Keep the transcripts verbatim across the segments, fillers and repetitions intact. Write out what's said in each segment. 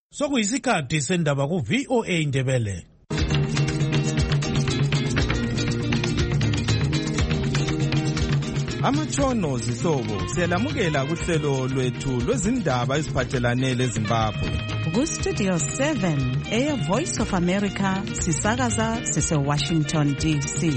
Sokuyisikhathi sendaba ku V O A Indebele. Amatshono zihlobo siyalamukela kuhlelo lwethu lwezindaba eziphathelane leZimbabwe. Ku Studio seven eya Voice of America sisakaza sise Washington D C.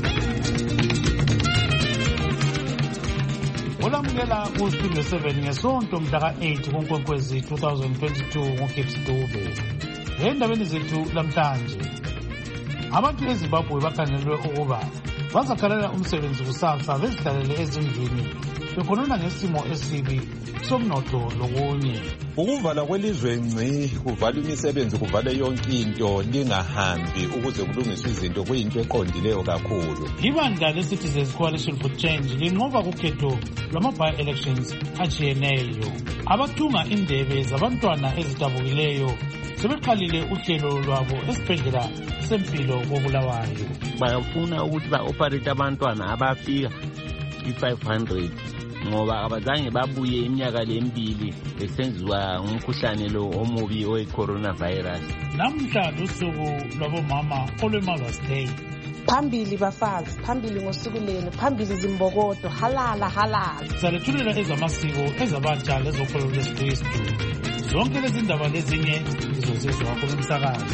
Olamukela ku Studio seven ngesonto mhla ka eight kuNkwenkwezi twenty twenty-two ngoGibs Dube. Endabeni zethu lamhlanje, abantu eZimbabwe bakhangelwe ukuba bazakhalela umsebenzi kusasa bezihlalele ezindlini bekhonona ngesimo esibi somnotho lokunye. Ukuvala kwelizwe ngci, kuvala imisebenzi, kuvale yonke into, lingahambi ukuze kulungiswe izinto kuyinto eqondileyo kakhulu. Ibandla le-Citizens Coalition for Change linqoba kukhetho lwama-by-elections ajiyeneyo. Abathunga indebe zabantwana ezidabukileyo sebeqalile uhlelo lwabo esibhedlela sempilo koBulawayo. Bayafuna ukuthi ba-operate abantwana abafika i-five hundred ngoba abazange babuye iminyaka lembili besenziwa ngumkhuhlane lo omubi owe-coronavirus. Namhla lusuku lwabomama olwe-Mother's Day. Phambili bafazi, phambili ngosuku lenu, phambili zimbokodo, halala halala. Salethulela ezamasiko ezabatsha lezokholo lwesikristu. Zonke lezi ndaba lezinye izozizwa kumsakazo.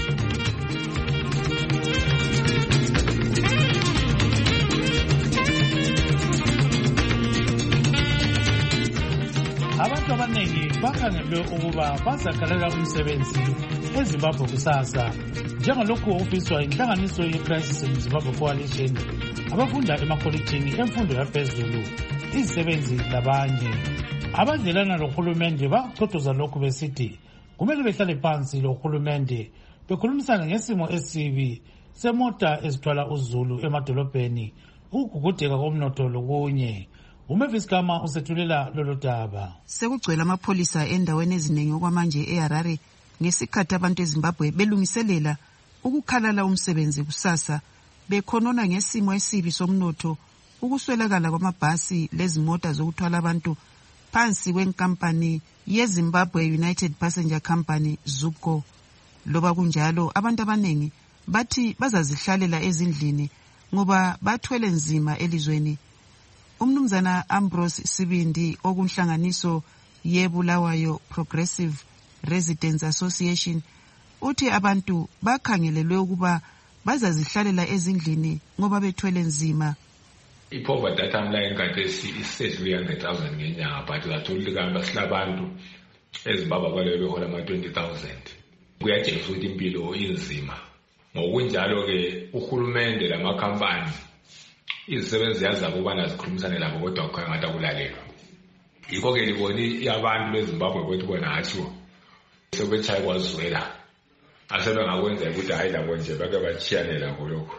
Abantu abaningi bakhangelwe ukuba bazakhalela umsebenzi eZimbabwe kusasa, njengalokhu ofiswa inhlanganiso ye-Crisis in Zimbabwe Coalition, abafunda emakolitshini emfundo yaphezulu, izisebenzi labanye. Abadlelana lohulumende baqotoza lokhu besithi kumele behlale phansi lohulumende bekhulumisana ngesimo esibi semota ezithwala uzulu emadolobheni, ukugugudeka komnotho lokunye. Umavis Kama usethulela lolo daba. Sekugcwele amapholisa endaweni eziningi okwamanje eHarare ngesikhathi abantu eZimbabwe belungiselela ukukhalala umsebenzi kusasa bekhonona ngesimo esibi somnotho, ukuswelakala kwamabhasi lezimota zokuthwala abantu phansi kwenkampani yeZimbabwe United Passenger Company Zupco. Loba kunjalo, abantu abaningi bathi bazazihlalela ezindlini ngoba bathwele nzima elizweni. Umnumzana Ambrose Sibindi okunhlanganiso yeBulawayo Progressive Residents Association uthi abantu bakhangelelwe ukuba bazazihlalela ezindlini ngoba bethwele nzima. I-poverty timeline kathesi is-three hundred thousand ngenyanga, but uzathola kamba silabantu eZimbabwe abaleyo behola ama-twenty thousand. Kuyatshengisa ukuthi impilo inzima. Ngokunjalo-ke uhulumende lamakhampani izisebenzi yazabo ukubana zikhulumisane labo kodwa kukhanya ngathi akulalelwa. Yikho-ke liboni abantu beZimbabwe ukuthi bona hathiwo sebetshaye kwazwela asebengakwenza ukuthi hayi labo nje bake bachiyane lakho lokho.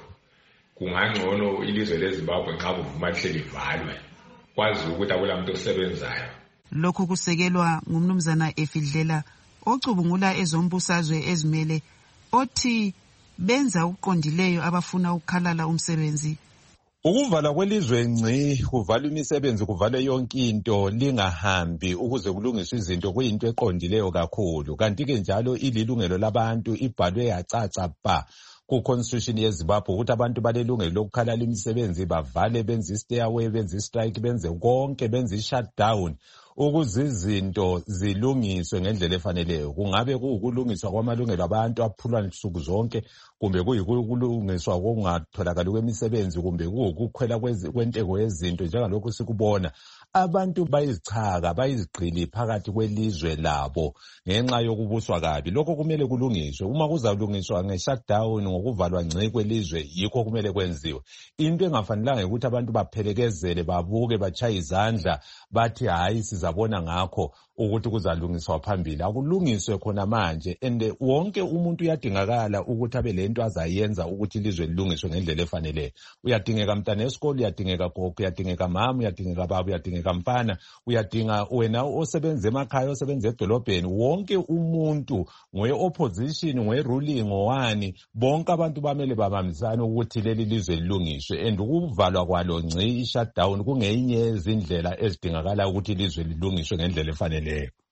Kungangcono ilizwe leZimbabwe nxa kuvuma lihleli livalwe, kwazi ukuthi akulamuntu osebenzayo. Lokhu kusekelwa ngumnumzana Efidlela ocubungula ezombusazwe ezimele, othi benza ukuqondileyo abafuna ukukhalala umsebenzi. Ukuvala kwelizwe ngci, kuvala imisebenzi, kuvale yonke into, lingahambi ukuze kulungiswe izinto kuyinto eqondileyo kakhulu. Kanti-ke njalo ililungelo labantu, ibhalwe yacaca ba ku-constitution yeZimbabwe ukuthi abantu balelungelo lokukhalala imisebenzi, bavale, benze i-stay-away, benze i-strike, benze konke, benze i-shutdown ukuze izinto zilungiswe ngendlela efaneleyo. Kungabe kuukulungiswa kwamalungelo abantu aphulwa nsuku zonke, kumbe kuyikulungiswa kokungatholakali kwemisebenzi, kumbe kuukukhwela kwentego yezinto njengalokhu sikubona. Abantu bayizichaka, bayizigqili phakathi kwelizwe labo ngenxa yokubuswa kabi. Lokho kumele kulungiswe. Uma kuzalungiswa nge-shutdown, ngokuvalwa ngci kwelizwe, yikho kumele kwenziwe. Into engafanelanga ukuthi abantu baphelekezele, babuke, bachaye izandla, bathi hayi sizabona ngakho ukuthi kuzalungiswa phambili. Akulungiswe khona manje, and wonke umuntu uyadingakala ukuthi abe lento azayenza ukuthi ilizwe lilungiswe ngendlela efaneleyo. Uyadingeka mntana esikole, uyadingeka gogo, uyadingeka mama, uyadingeka baba, uyadingeka mfana, uyadinga wena osebenza emakhaya, osebenza edolobheni. Wonke umuntu, ngoye-opposition, ngoye-ruling, ngowani, bonke abantu bamele babambisane ukuthi leli lizwe lilungiswe. And ukuvalwa kwalo ngci, i-shutdown, kungeyinye izindlela ezidingakala ukuthi ilizwe lilungiswe ngendlela efaneleyo.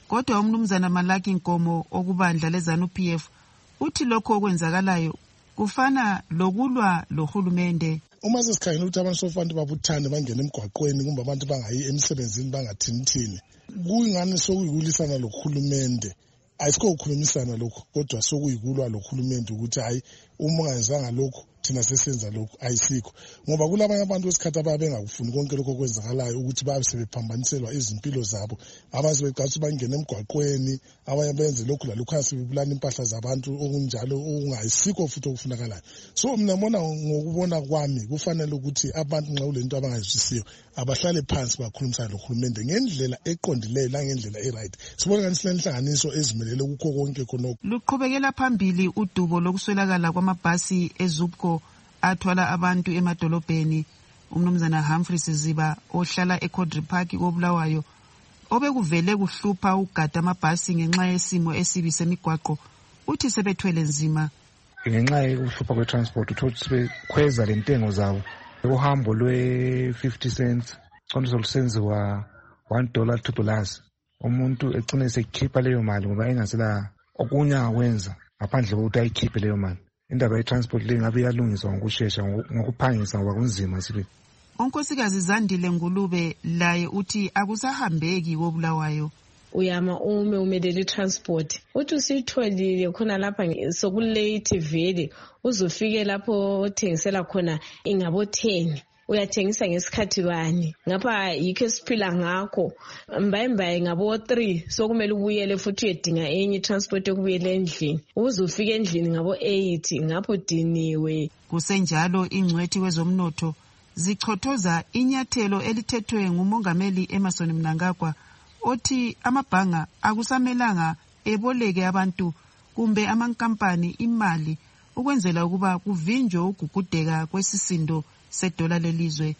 Kodwa umnumzana Malaki Nkomo okubandla leZANU P F uthi lokho okwenzakalayo kufana lokulwa lohulumende. Uma sesikhangela ukuthi abantu sofanele babuthane bangene emgwaqweni kumbe abantu bangayi emsebenzini bangathini-thini, kuyingani sokuyikulisana lohulumende. Ayisikho ukukhulumisana lokho, kodwa sokuyikulwa lohulumende ukuthi hayi uma ungayenzanga lokho thina sesenza lokho, ayisikho. Ngoba kulabanye abantu wesikhathi ababe bengakufuni konke lokho kwenzakalayo ukuthi babe sebephambaniselwa izimpilo zabo. Abanye beqhatsha bangena emgwaqweni, abanye benze lokhu lalokho asebebulana impahla zabantu okunjalo okungayisikho futhi okufunakalayo. So mina ngibona ngokubona kwami kufanele ukuthi abantu nxa kulento abangayizwisisiyo abahlale phansi bakhulumisana lohulumende ngendlela eqondileyo la ngendlela e-right. Sibona ngani silenhlanganiso ezimelele kukho konke khonokho. Luqhubekela phambili udubo lokuswelakala kwamabhasi eZUPCO athwala abantu emadolobheni. Umnumzana Humphrey Ziba ohlala eCodri Park koBulawayo obekuvele kuhlupha ugada amabhasi ngenxa yesimo esibi semigwaqo uthi sebethwele nzima. Ngenxa yokuhlupha kwetransport uthothi sebekhweza lentengo zabo. Uhambo lwe fifty cents konke solusenziwa one dollar two dollars. Umuntu ecine sekhipha leyo mali ngoba engasela okunye akwenza ngaphandle kokuthi ayikhiphe leyo mali. Indaba ye-transport le ngabe iyalungiswa ngokushesha ngokuphangisa ngoba kunzima sibe. Unkosikazi Zandile Ngulube laye uthi akusahambeki koBulawayo. Uyama ume umelele transport uthi usitholile khona lapha sokulate vele uzofike lapho othengisela khona ingabo ten uyathengisa ngesikhathi bani ngapha yikho esiphila ngakho mbayimbaye ngabo three sokumele ubuyele futhi uyedinga enye transport yokubuyela endlini uzofika endlini ngabo eight ngapho diniwe. Kusenjalo ingcwethi kwezomnotho zichothoza inyathelo elithethwe ngumongameli Emmerson Mnangagwa othi amabhanga akusamelanga eboleke abantu kumbe amankampani imali ukwenzela ukuba kuvinjwe ukugugudeka kwesisindo sedola lelizwe.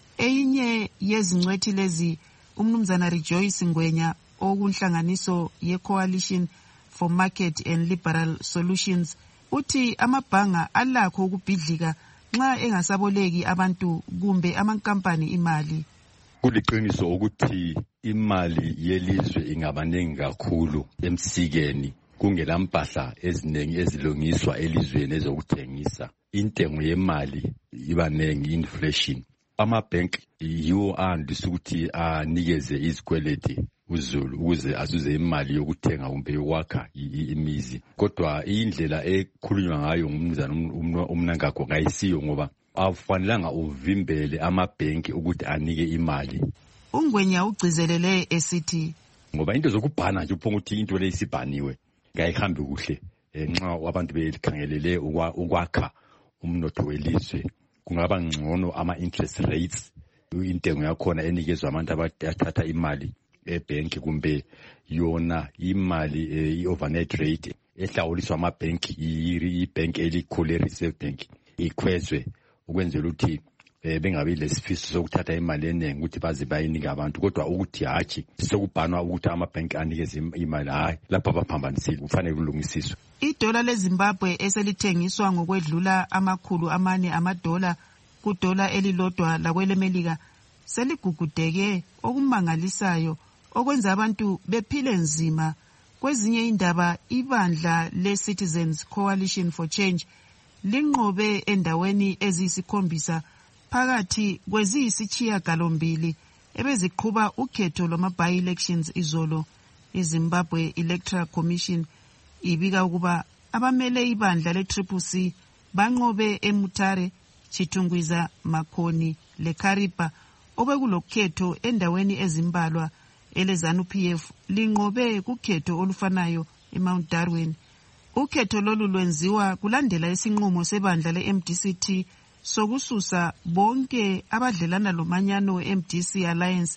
Eyinye yezingcwethi lezi umnumzana Rejoice Ngwenya okunhlanganiso ye-Coalition for Market and Liberal Solutions uthi amabhanga alakho ukubhidlika nxa engasaboleki abantu kumbe amankampani imali. Kuliqiniso ukuthi imali yelizwe ingabaningi kakhulu emsikeni kungela mpahla eziningi ezilungiswa elizweni ezokuthengisa. Intengo yemali ibanengi, inflation. Ama-bank yiwo andisa ukuthi anikeze izikweleti uZulu ukuze azuze imali yokuthenga kumbe yokwakha imizi. Kodwa indlela ekhulunywa ngayo ngumnumzana uMnangagwa kayisiyo ngoba afanelanga uvimbele amabhenki ukuthi anike imali. Ungwenya ugcizelele esithi ngoba into zokubhana nje uphonga ukuthi into leyisibhaniwe ngayihambi kuhle nxa abantu bekhangelele ukwakha umnotho welizwe kungaba ngcono ama-interest rates intengo yakhona enikezwa abantu abathatha imali ebhenki kumbe yona imali i-overnight rate ehlawuliswa amabhenki ibhenki elikhulu e-reserve bank ikhwezwe ukwenzela ukuthi bengabi lesifiso sokuthatha imali eningi ukuthi baze bayinika abantu kodwa ukuthi hatshi sekubhanwa ukuthi amabhenki anikeze imali hayi lapha baphambanisile kufanele kulungisiswe. Idola leZimbabwe eselithengiswa ngokwedlula amakhulu amane amadola kudola elilodwa lakwelemelika seligugudeke okumangalisayo okwenza abantu bephile nzima. Kwezinye indaba ibandla le-Citizens Coalition for Change linqobe endaweni eziyisikhombisa phakathi kweziyisitshiyagalombili ebeziqhuba ukhetho lwama-by-elections izolo. iZimbabwe Electoral Commission ibika ukuba abamele ibandla le-Triple C banqobe eMutare, Chitungwiza, Makhoni leKaripa obekulokhetho endaweni ezimbalwa. EleZANU P F linqobe kukhetho olufanayo eMount Darwin. Ukhetho lolu lwenziwa kulandela isinqumo sebandla le-M D C T sokususa bonke abadlelana lomanyano we-M D C Alliance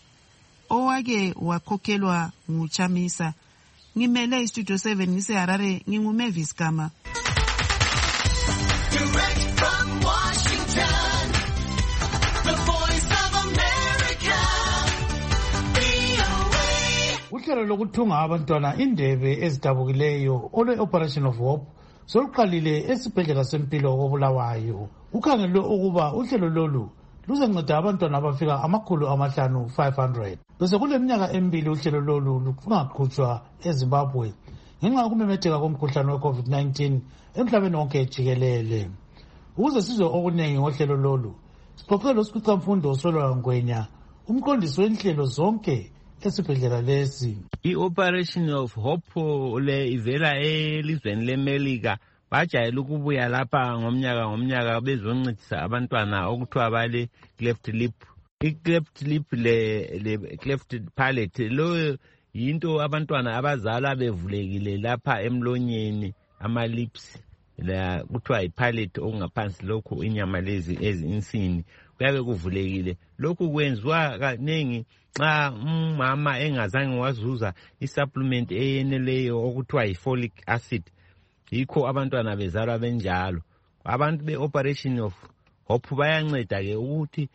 owake wakhokhelwa nguChamisa. Ngimele iStudio seven ngiseHarare nginguMavis Gama. Direct from Washington, the voice of America, V O A. Uhlelo lokuthunga abantwana indebe ezidabukileyo olwe-Operation of Hope soluqalile esibhedlela sempilo koBulawayo. Kukhangelwe ukuba uhlelo lolu luzanceda abantwana abafika amakhulu amahlanu five hundred. bese kule minyaka emibili uhlelo lolu lungaqhutshwa eZimbabwe ngenxa yokumemetheka komkhuhlane we-covid nineteen emhlabeni wonke jikelele. Ukuze sizwe okuningi ngohlelo lolu, sixoxe losikhwicamfundo uSolwa Ngwenya, umqondisi wenhlelo zonke esibhedlela lesi. I-Operation of Hope le ivela elizweni leMelika bajayele ukubuya lapha ngomnyaka ngomnyaka bezoncedisa abantwana okuthiwa bale cleft lip. I-cleft lip le, le cleft palate lo yinto abantwana abazalwa bevulekile lapha emlonyeni ama-lips la kuthiwa ipalate okungaphansi lokhu inyama lezi ezinsini kuyabe kuvulekile. Lokhu kwenziwa kaningi xa umama engazange wazuza isupplement eyeneleyo okuthiwa yi-folic acid. Yikho abantwana bezalwa benjalo. Abantu be-Operation of Hope bayanceda ke ukuthi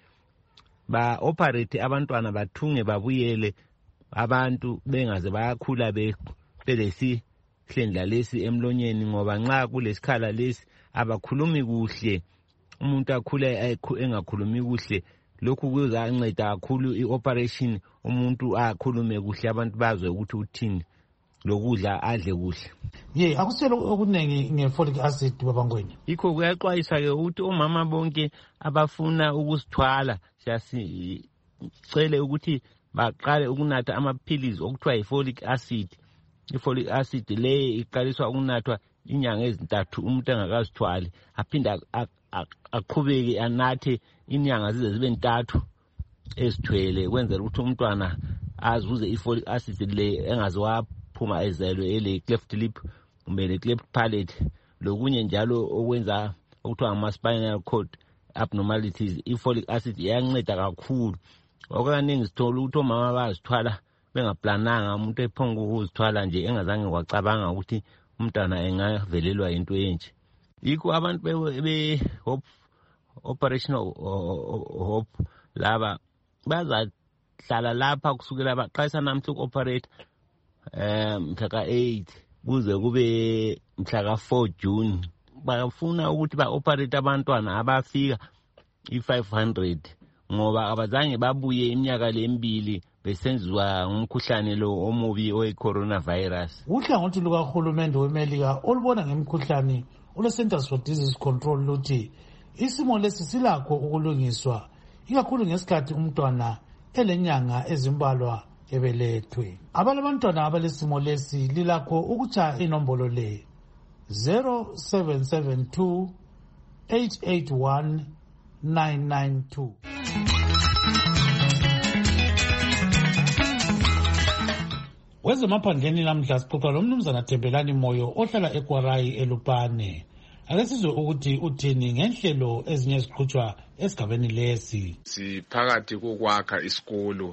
ba-operate abantwana bathunge babuyele abantu bengaze bayakhula belesi hlendla lesi emlonyeni, ngoba nxa kulesikhala lesi abakhulumi kuhle, umuntu akhule engakhulumi kuhle. Lokhu kuzanceda kakhulu i-operation, umuntu akhulume kuhle, abantu bazwe ukuthi uthini, lokudla adle kuhle. Ye akuselo okuningi nge-folic acid baba Ngwenya. Yikho kuyaxwayisa ke ukuthi omama bonke abafuna ukusithwala siyasicele ukuthi baqale ukunatha amaphilisi okuthiwa yi-folic acid. I-folic acid le iqaliswa ukunathwa inyanga ezintathu umuntu engakazithwali, aphinda aqhubeke anathe inyanga zize zibe ntathu ezithwele kwenzela ukuthi umntwana azuze i-folic acid le engaze waphuma ezelwe ele cleft lip kumbe le cleft palate. Lokunye njalo okwenza okuthiwa ama-spinal cord abnormalities, i-folic acid iyanceda kakhulu. Okaningi sithola ukuthi omama bazithwala bengaplananga, umuntu ephonga ukuzithwala nje engazange wacabanga ukuthi umntwana engavelelwa into enje. Yikho abantu be-Hope Operation Hope laba bazahlala lapha kusukela baqalisa namhla uku-operate um mhla ka-eight kuze kube mhla ka-four June. Bafuna ukuthi ba-operate abantwana abafika i-five hundred ngoba abazange babuye iminyaka lemibili besenziwa ngumkhuhlane lo omubi owe-coronavirus. Uhlangothi lukahulumende weMelika olubona ngemikhuhlane olo-Centers for Disease Control luthi isimo lesi silakho ukulungiswa ikakhulu ngesikhathi umntwana elenyanga ezimbalwa ebelethwe. Abalabantwana abalesimo lesi lilakho ukutshaya inombolo le zero seven seven two eight eight one nine nine two. Wezemaphandleni lamhla sixoxa lomnumzana Thembelani Moyo ohlala eKwarai eLupane. Ake sizwe ukuthi uthini ngenhlelo ezinye eziqhutshwa esigabeni lesi. Siphakathi kokwakha isikolo.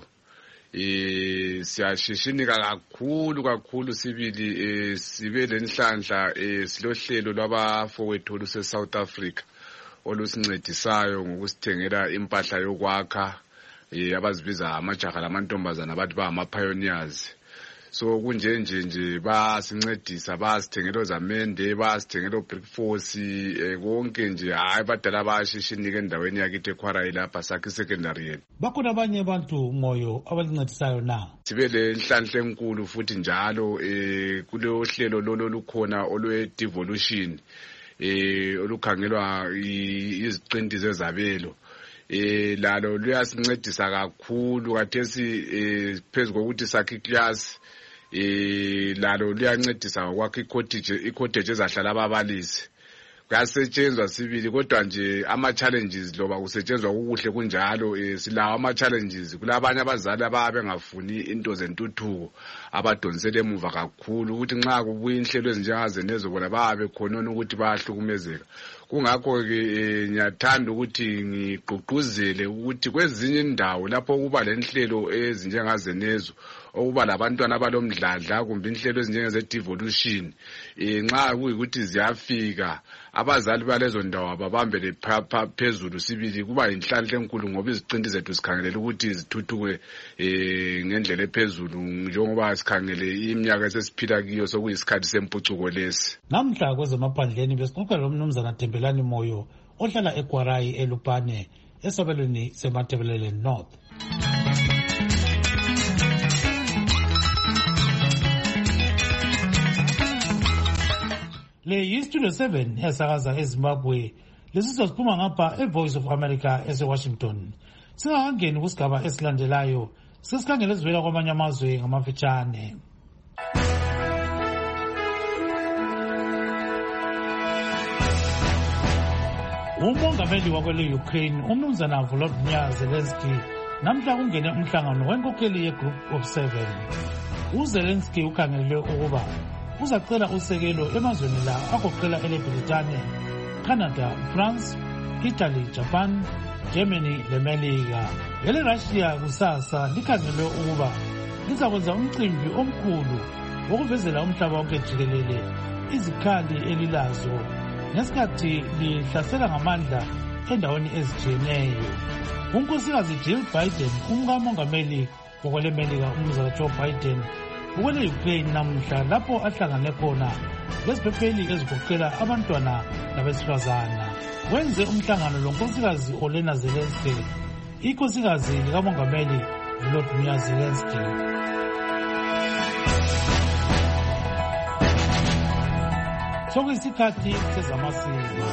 Eh siyashishinika kakhulu kakhulu sibili eh sibe lenhlanhla eh silohlelo lwabafowethu luse South Africa olusincedisayo ngokusithengela impahla yokwakha eh abazibiza amajaha lamantombazana abathi ba ama pioneers. So kunje nje nje basincedisa basithengela zamende basithengela brickforce eh konke nje hayi badala bayashishinika endaweni yakithi eKwarai lapha sakhe secondary yena. Bakhona abanye abantu Moyo abalincedisayo na. Sibe le nhlanhla enkulu futhi njalo eh kulo hlelo lolo lukhona olwe devolution eh olukhangelwa iziqinti zezabelo. Eh lalo luyasincedisa kakhulu kathesi eh phezulu kokuthi sakhe class eh lalo liyancedisa ngokwakhe icottage icottage ezahlala ababalisi. Kuyasetshenzwa sibili kodwa nje ama challenges loba kusetshenzwa ukuhle kunjalo eh silawo ama challenges kulabanye abazali ababe ngafuni into zentuthuko abadonsele emuva kakhulu ukuthi nxa kubuya inhlelo ezinjengaze nezo bona babe khonona ukuthi bayahlukumezeka. Kungakho ke ngiyathanda ukuthi ngigqugquzele ukuthi kwezinye indawo lapho kuba lenhlelo ezinjengaze nezo okuba labantwana abalomdladla kumbe inhlelo ezinjengeze devolution eh nxa kuyikuthi ziyafika abazali balezo ndawo ababambele phezulu sibili kuba inhlanhla enkulu ngoba iziqinti zethu sikhangelela ukuthi zithuthuke eh ngendlela ephezulu njengoba sikhangele iminyaka esesiphila kiyo sokuyisikhathi sempucuko lesi. Namhla kwezemaphandleni besixoxa lomnumzana Thembelani Moyo ohlala eKwarai eLupane esabelweni seMatabeleland North. Le yi-Studio seven esakaza eZimbabwe. Lesizo siphuma ngapha eVoice of America ese-Washington. Singakangeni kusigaba esilandelayo, sesikhangela ezivela kwamanye amazwe ngamafitshane. Umongameli wakwele Ukraine umnumzana Volodymyr Zelensky namhla ungene umhlangano wenkokheli ye-Group of Seven. uZelensky ukhangelele ukuba uzacela usekelo emazweni la agoqela eleBritane, Canada, France, Italy, Japan, Germany leMelika. EleRussia kusasa likhangelele ukuba lizakwenza umcimbi omkhulu wokuvezela umhlaba wonke jikelele izikhali elilazo ngesikhathi lihlasela ngamandla endaweni ezitshiyeneyo. Unkosikazi Jill Biden, umkamongameli wakweleMelika umnumzana Joe Biden, ukwele Ukraine namhla lapho ahlangane khona leziphepheli ezigoqela abantwana labesifazana. Wenze umhlangano lonkosikazi Olena Zelensky, inkosikazi likamongameli Volodymyr Zelensky. Sokuyisikhathi sezamasiko.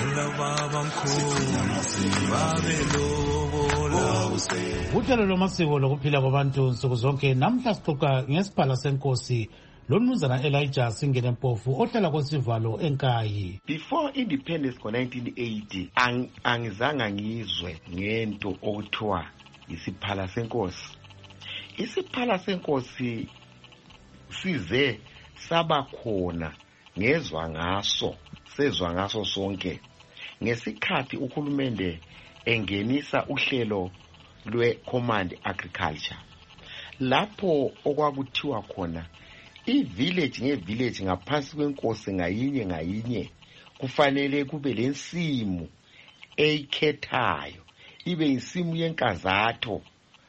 Uhlelo lwamasiko lokuphila kwabantu nsuku zonke namhla sixoxa ngesiphala senkosi lomnumzana Elijah Singene Mpofu ohlala kwesivalo eNkayi. Before independence ngo nineteen eighty ang, angizange ngizwe ngento okuthiwa isiphala senkosi. Isiphala senkosi size saba khona ngezwa ngaso sezwa ngaso sonke ngesikhathi uhulumende engenisa uhlelo lwe-Command Agriculture, lapho okwakuthiwa khona i-village nge-village ngaphansi kwenkosi ngayinye ngayinye kufanele kube lensimu eyikhethayo, ibe insimu yenkazatho.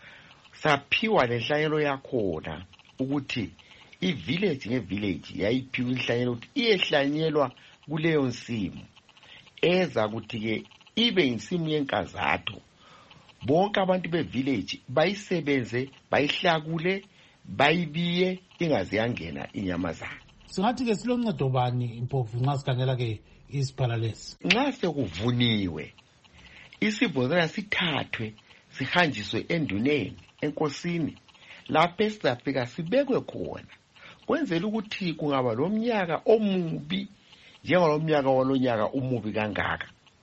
Saphiwa lenhlanyelo yakhona ukuthi i-village nge-village yayiphiwa inhlanyelo ukuthi iyehlanyelwa kuleyo nsimu eza ukuthi-ke ibe insimu yenkazatho. Bonke abantu be-village bayisebenze, bayihlakule, bayibiye, ingaze yangena inyamazana. Singathi-ke siloncedo bani Mpofu nxa sikhangela-ke isiphala lesi? Nxa sekuvuniwe isibhonzana sithathwe sihanjiswe enduneni enkosini, lapho esizafika sibekwe khona kwenzela ukuthi kungaba lomnyaka omubi njengalomnyaka walonyaka umubi kangaka,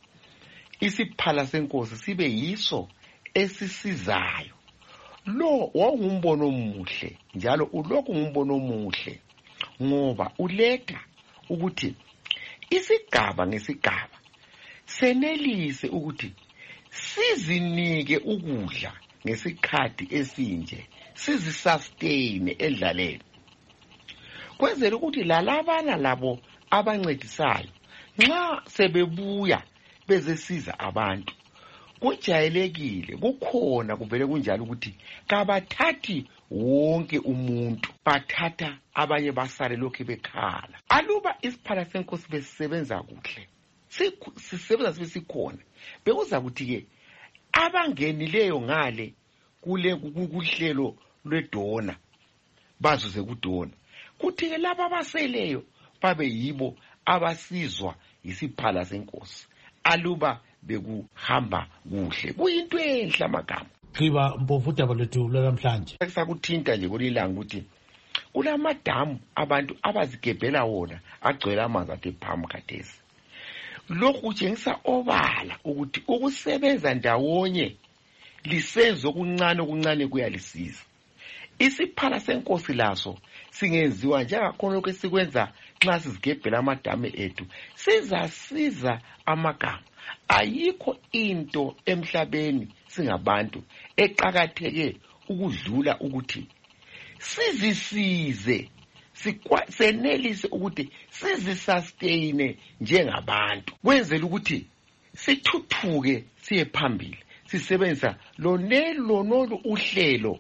isiphala senkosi sibe yiso esisizayo. Lo wawungumbono omuhle njalo ulokhu ngumbono omuhle ngoba uletha ukuthi isigaba ngesigaba senelise ukuthi sizinike ukudla ngesikhathi esinje, sizisustain endlaleni, kwenzela ukuthi lalabana labo abancedisayo nxa sebebuya bezesiza abantu kujayelekile, kukhona kuvele kunjalo ukuthi kabathathi wonke umuntu, bathatha abanye basale lokhu bekhala. Aluba isiphala senkosi besisebenza kuhle, sisebenza sibe sikhona, bekuza ukuthi-ke abangenileyo ngale kule kuhlelo lwedona bazuze kudona, kuthi-ke laba abaseleyo babe yibo abasizwa isiphala senkosi. Aluba bekuhamba kuhle, kuyinto enhle amagama. Khiba Mpofu udaba lwethu lwanamhlanje sakuthinta nje kulilanga ukuthi kulamadamu abantu abazigebhela wona agcwele amanzi athe phamu khathesi. Lokhu kutshengisa obala ukuthi ukusebenza ndawonye lisenzo okuncane okuncane kuyalisiza. Isiphala senkosi laso singenziwa njengakhona lokhu esikwenza nxa sizigebhela amadamu ethu, sizasiza amagama. Ayikho into emhlabeni singabantu eqakatheke ukudlula ukuthi sizisize, senelise ukuthi sizisustain njengabantu, kwenzela ukuthi sithuthuke siye phambili sisebenzisa lonelo nolu uhlelo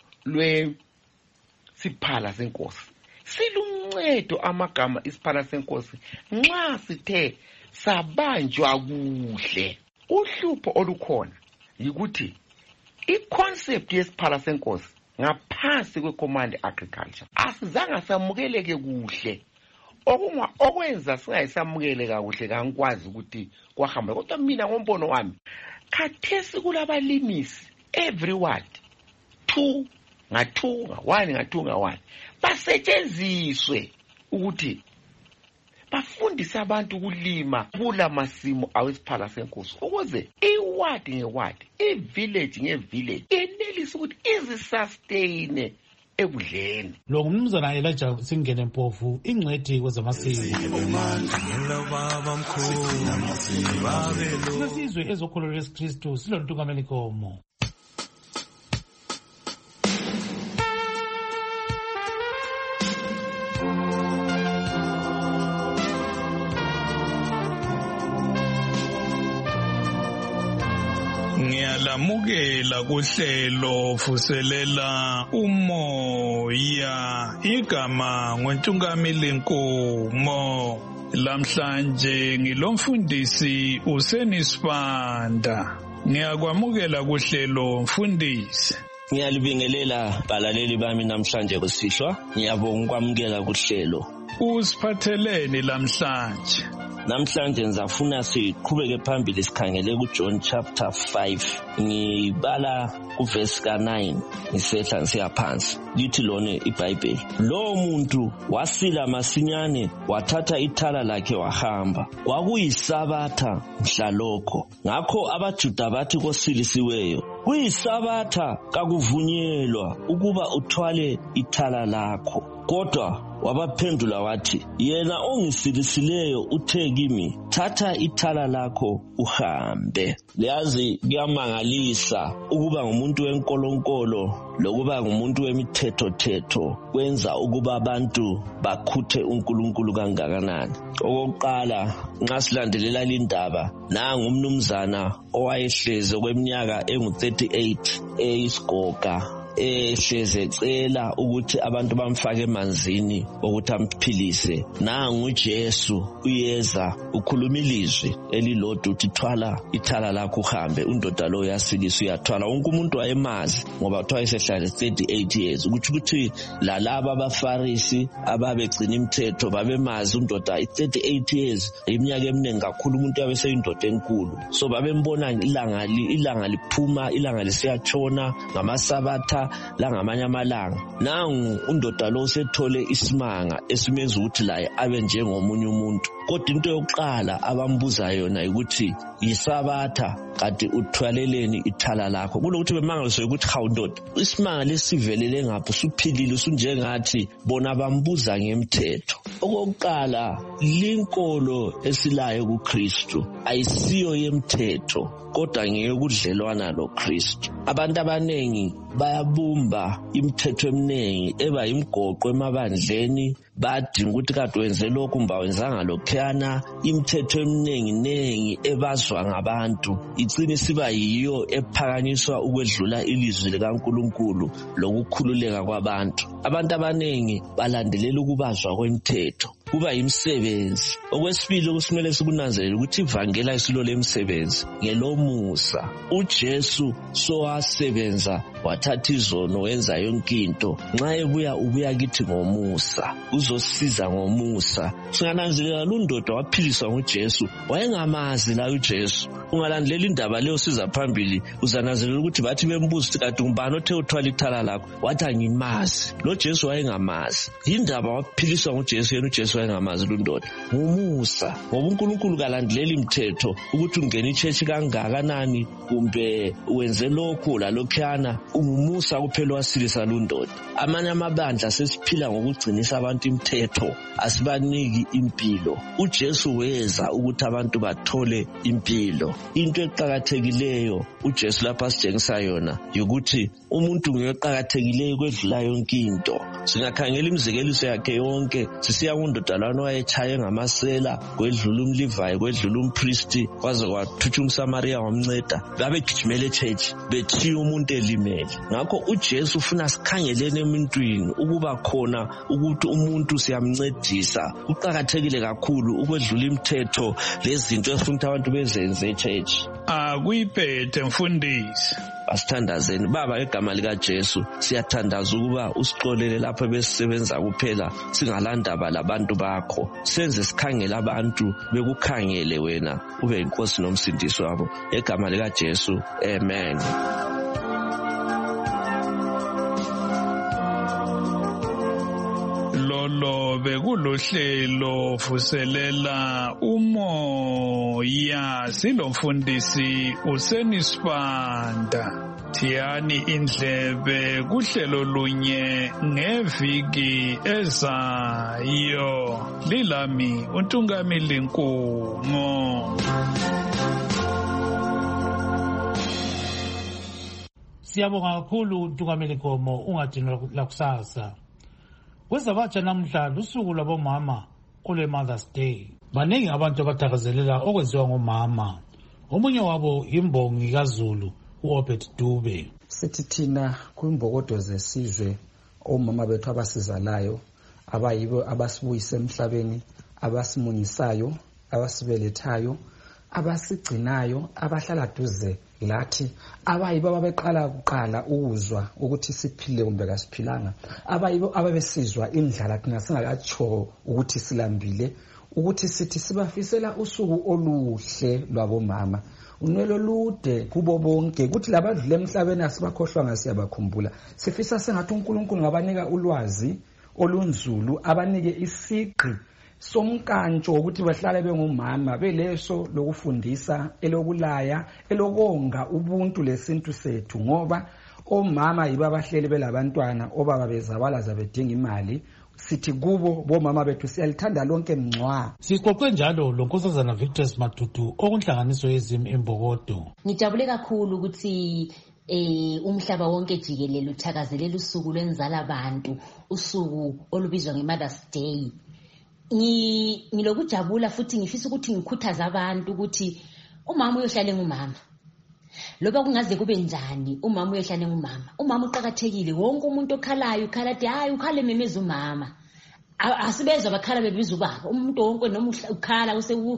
lwesiphala senkosi. Siluncedo amagama isiphala senkosi nxa sithe sabanjwa kuhle. Uhlupho olukhona yikuthi i-concept yesiphala senkosi ngaphansi kwe-Command Agriculture asizange samukeleke kuhle okunga okwenza singayisamukele kakuhle kankwazi ukuthi kwahamba kodwa mina ngombono wami khathesi kulabalimisi every ward two nga two nga one nga two nga one basetshenziswe ukuthi bafundise abantu ukulima kula masimo awesiphala senkosi ukuze iward ngeward ivillage ngevillage enelise ukuthi izisustain ekudleni. Lo ngumnumzana Elijah Singene Mpofu ingcwethi kwezamasiko. Sesizwe ezokholwa leSikristu silontungameli komo. Ngiyalamukela kuhlelo vuselela umoya igama ngontungameli Nkomo. Lamhlanje ngilomfundisi uSenisibanda. Ngiyakwamukela kuhlelo mfundisi. Ngiyalibingelela balaleli bami namhlanje kusihlwa. Ngiyabonga ukwamukela kuhlelo. Usiphatheleni lamhlanje? Namhlanje ngizafuna siqhubeke phambili sikhangele kuJohn chapter five. Ngibala kuverse ka nine ngisehla ngisiya phansi. Lithi lone iBhayibheli, lo muntu wasila masinyane wathatha ithala lakhe wahamba. Kwakuyisabatha mhlalokho. Ngakho abaJuda bathi kosilisiweyo, kuyisabatha kakuvunyelwa ukuba uthwale ithala lakho. Kodwa wabaphendula wathi, yena ongisilisileyo uthe kimi, thatha ithala lakho uhambe. Liyazi kuyamangalisa ukuba ngumuntu wenkolonkolo lokuba ngumuntu wemithetho thetho kwenza ukuba abantu bakhuthe uNkulunkulu kangakanani. Okokuqala nxa silandelela lindaba, nangu umnumzana owayehleze kweminyaka engu thirty-eight eyisigoga ehleze ecela ukuthi abantu bamfake emanzini ukuthi amphilise. Nangu uJesu uyeza ukhuluma ilizwi elilodwa uthi thwala ithala lakho uhambe. Undoda lo yasilisa uyathwala. Wonke umuntu wayemazi ngoba uthiwa esehlale thirty-eight years. Ukuthi ukuthi lalaba abaFarisi ababegcina imithetho babemazi undoda i-thirty-eight years iminyaka eminingi kakhulu umuntu yabe seyindoda enkulu. So babembona ilanga ilanga liphuma ilanga lisiyatshona ngamasabatha la ngamanye amalanga. Nangu undoda lo sethole isimanga esimenza ukuthi laye abe njengomunye umuntu. Kodwa into yokuqala abambuza yona ukuthi yisabatha kanti uthwaleleni ithala lakho. Kulokuthi bemangaliswe ukuthi hawu ndoda isimanga lesivelele ngapha usuphilile usunjengathi bona bambuza ngemthetho. Okokuqala linkolo esilayo kuKristu ayisiyo yemthetho kodwa ngeyokudlelwana loKristu. Abantu abanengi bayabumba imithetho eminingi eba imgoqo emabandleni badinga ukuthi kade wenze lokhu mba wenzanga lokhana. Imithetho eminingi nengi ebazwa ngabantu igcina siba yiyo ephakanyiswa ukwedlula ilizwi likaNkulunkulu lokukhululeka kwabantu. Abantu abanengi balandelela ukubazwa kwemithetho kuba yimsebenzi. Okwesibili okusimele sikunanzelele ukuthi ivangeli ayisilo lemsebenzi ngelomusa. UJesu sowasebenza wathatha izono wenza yonke into. Nxa ebuya ubuya kithi ngomusa uzosiza ngomusa. Singananzelela lundoda waphiliswa nguJesu wayengamazi la uJesu. Ungalandelela indaba leyo siza phambili uzananzelela ukuthi bathi bembuza ukuthi kanti ngubani othe uthwala ithala lakho wathi angimazi. Lo Jesu wayengamazi. Indaba waphiliswa nguJesu yena uJesu wayengamazi lundoda. Ngumusa ngoba uNkulunkulu kalandelela imithetho ukuthi ungene ichurch kangakanani kumbe wenze lokho la lokhana umusa kuphela wasilisa lundoda. Amanye amabandla sesiphila ngokugcinisa abantu imithetho asibaniki impilo. UJesu weza ukuthi abantu bathole impilo. Into eqhakathekileyo uJesu lapha sitshengisa yona ukuthi umuntu ngeqhakathekileyo kwedlula yonke into. Singakhangela imizekeliso yakhe yonke sisiya kundoda lana wayechaye ngamasela kwedlula umLevi kwedlula umpriest kwaze kwathutsha umSamaria wamnceda. Babegijimela eChurch bethiya umuntu elimele. sikhangele. Ngakho uJesu ufuna sikhangelene emuntwini ukuba khona ukuthi umuntu siyamncedisa. Kuqakathekile kakhulu ukwedlula imithetho lezinto esifuna abantu bezenze e-church. Akuyiphethe mfundisi. Asithandazeni baba egama lika Jesu, siyathandaza ukuba usixolele lapho besisebenza kuphela singalandaba labantu bakho. Senze sikhangele abantu bekukhangele wena ube inkosi nomsindisi wabo egama lika Jesu. Amen. Lolo bekulohlelo vuselela umoya silomfundisi uSenisibanda. Thiyani indlebe kuhlelo lunye ngeviki ezayo. Lilami uNtungamili Nkumo. Siyabonga kakhulu Ntungamili Nkomo, ungadinwa la kusasa. Kwezabatsha namhla lusuku lwabomama ole Mother's Day. Baningi abantu abathakazelela okwenziwa ngomama. Omunye wabo imbongi kaZulu uObed Dube. Sithi thina kwimbokodo zesizwe omama bethu abasizalayo abayibo abasibuyisa emhlabeni, abasimunyisayo, abasibelethayo, abasigcinayo, abahlala duze lathi, abayibo ababeqala kuqala ukuzwa ukuthi siphile kumbe kasiphilanga, abayibo ababesizwa indlala thina singakatsho ukuthi silambile, ukuthi sithi sibafisela usuku oluhle lwabomama. Unwelo lude kubo bonke kuthi labadlule emhlabeni asibakhohlwanga siyabakhumbula. Sifisa sengathi uNkulunkulu ngabanika ulwazi olunzulu, abanike isiqi somkantsho ukuthi bahlale bengumama, beleso lokufundisa, elokulaya, elokonga ubuntu lesintu sethu, ngoba omama yibo abahleli belabantwana obaba bezabala zabedinga imali. Sithi kubo bomama bethu siyalithanda lonke mncwa. Sixoxe njalo lonkosazana Victor Matutu okunhlanganiso yezimi embokodo. Ngijabule kakhulu ukuthi eh umhlaba wonke jikelele uthakazelela usuku lwenzala abantu, usuku olubizwa ngeMother's Day. Ngi ngilokujabula futhi ngifisa ukuthi ngikhuthaza abantu ukuthi umama uyohlala ngumama. Loba kungaze kube njani umama uyohlala ngumama. Umama uqhakathekile, wonke umuntu okhalayo ukhala athi hayi ukhale memeza umama. Asibezwa bakhala bebiza ubaba. Umuntu wonke noma ukhala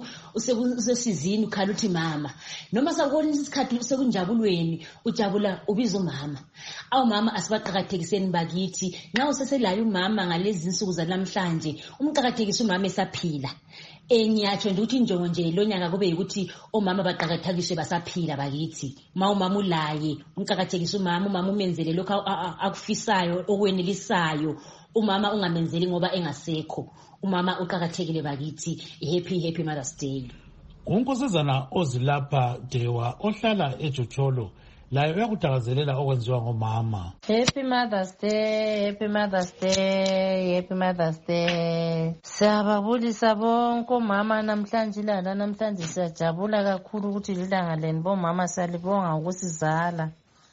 usesizini ukhala uthi mama. Noma sakubona isikhathi sekunjabulweni ujabula ubiza umama. Awu mama asibaqhakathekiseni bakithi. Nxa useselayo umama ngalezi insuku zanamhlanje, umqhakathekisa umama esaphila. Engiyatsho nje ukuthi injongo nje lonyaka kube ukuthi omama baqhakathekiswe basaphila bakithi. Ma umama ulaye, umqhakathekisa umama, umama umenzele lokho akufisayo okwenelisayo. Umama ungamenzeli ngoba engasekho. Umama uqhakathekile bakithi. Happy happy Mother's Day. Unkosazana Ozilapha Dewa ohlala eJocholo layo uyakuthakazelela okwenziwa ngomama. Happy Mother's Day, Happy Mother's Day, Happy Mother's Day. Siyababulisa bonke omama namhlanje lana namhlanje siyajabula kakhulu ukuthi lilanga leni bomama siyalibonga ukusizala.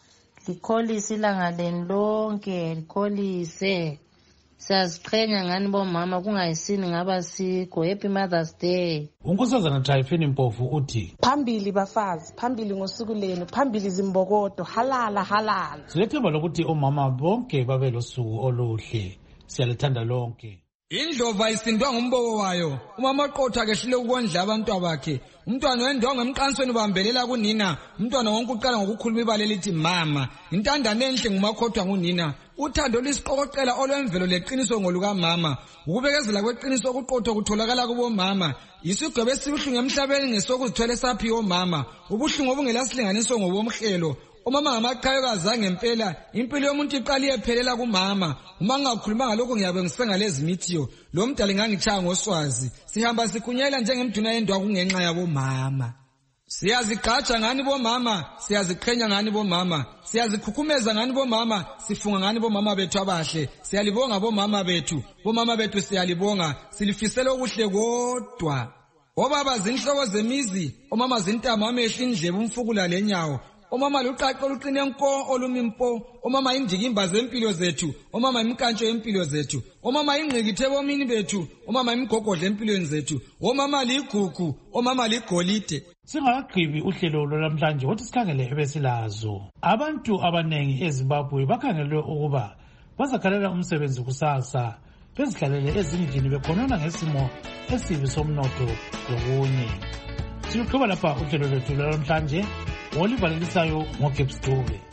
Likholise ilanga leni lonke, likholise. Siyaziqhenya ngani bomama kungayisini ngaba sikho. Happy Mother's Day. Unkosazana Typhine Mpofu uthi phambili bafazi, phambili ngosuku lenu, phambili zimbokodo, halala halala. Silethemba lokuthi omama bonke babe losuku oluhle. Siyalithanda lonke. Indlova isindwa ngumbobo wayo. Umama oqotha kehlile ukondla abantu abakhe. Umntwana wendonga emqansweni ubambelela kunina. Umntwana wonke uqala ngokukhuluma ibale lithi mama. Intandane enhle ngumakhothwa ngunina. Uthando lisiqokoqela olwemvelo leqiniso ngoluka mama. Ukubekezela kweqiniso okuqotho kutholakala kubo mama. Isigwebo esibuhlungu emhlabeni ngesokuzithwele saphiwo mama. Ubuhlungu obungelasilinganiso ngobomhlelo. Umama ngamaqhayokazi angempela, impilo yomuntu iqala iyephelela kumama. Uma ngingakhuluma ngalokho ngiyabe ngisengalezi mithiyo. Lo mdali ngangitshaya ngoswazi. Sihamba sikunyela njengemduna yendwa kungenxa yabo mama. Siyazigqaja ngani bomama, siyaziqhenya ngani bomama, siyazikhukhumeza ngani bomama, sifunga ngani bomama bethu abahle. Siyalibonga bomama bethu, bomama bethu siyalibonga, silifisela okuhle kodwa. Obaba zinhloko zemizi, omama zintama amehla indlebe umfukula lenyawo. Omama luqaqo luqine nko olumimpo, omama indikimba zempilo zethu, omama imkantsho yempilo zethu, omama ingqikithe bomini bethu, omama imgogodle empilweni zethu, omama ligugu, omama ligolide. Singakagqibi uhlelo lwamhlanje wothi sikhangele ebesilazo. Abantu abanengi eZimbabwe bakhangelwe ukuba bazakhalela umsebenzi kusasa bezihlalele ezindlini bekhonona ngesimo esibi somnotho lokunye. Siluqhuba lapha uhlelo lwethu lwamhlanje, Oliver Lisayo ngoGibbs Dube.